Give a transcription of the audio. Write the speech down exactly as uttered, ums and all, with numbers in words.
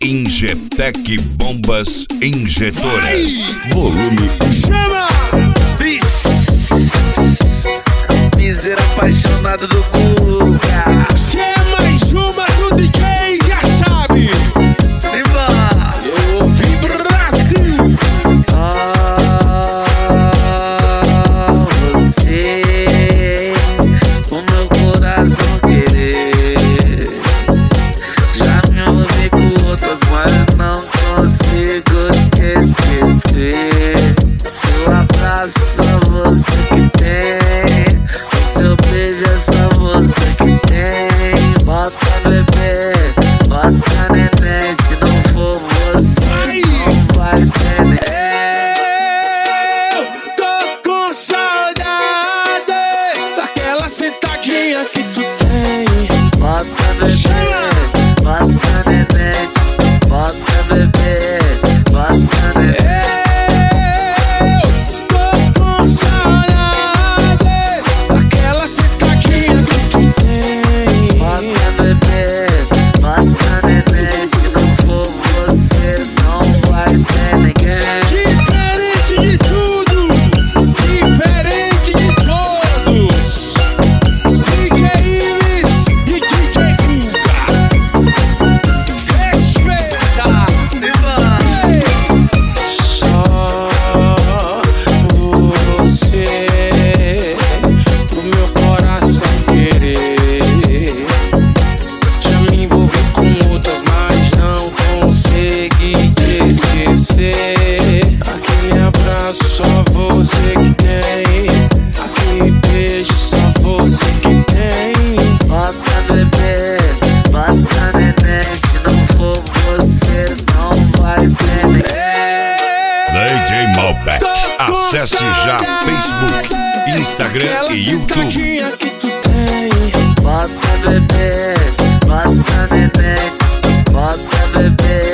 Injetec Bombas Injetoras. Vai! Volume Chama! Miseira apaixonado do Guga. Se é mais uma do D J, já sabe. Simba! Eu ouvi Brasil. Ah, você, o meu coração querer. Já me envolvi com outras, mas não consigo te esquecer. Seu abraço só você que tem. O seu beijo é só você que tem. Bota bebê, bota neném. Se não for você, não vai ser neném. Eu tô com saudade daquela sentadinha que tu tem. Bota bebê, bota neném. Bota bebê, bota neném. Eu tô com saudade daquela sentadinha que tu tem. Bota bebê, bota neném. Se não for você, não vai ser ninguém. Diferente de tudo, diferente de todos. D J Iris e D J Guga. Respeita. Simba! Ei. Só você, o meu coração querer. Já me envolvi com outras, mas não consegui te esquecer. Aquele abraço só você que tem. Aquele beijo só você que tem. Bota bebê, bota neném. Se não for você, não vai ser ninguém. D J Malbec. Acesse já Facebook, Instagram e YouTube. Sentadinha que tu tem. Bota bebê, bota neném. Bota bebê,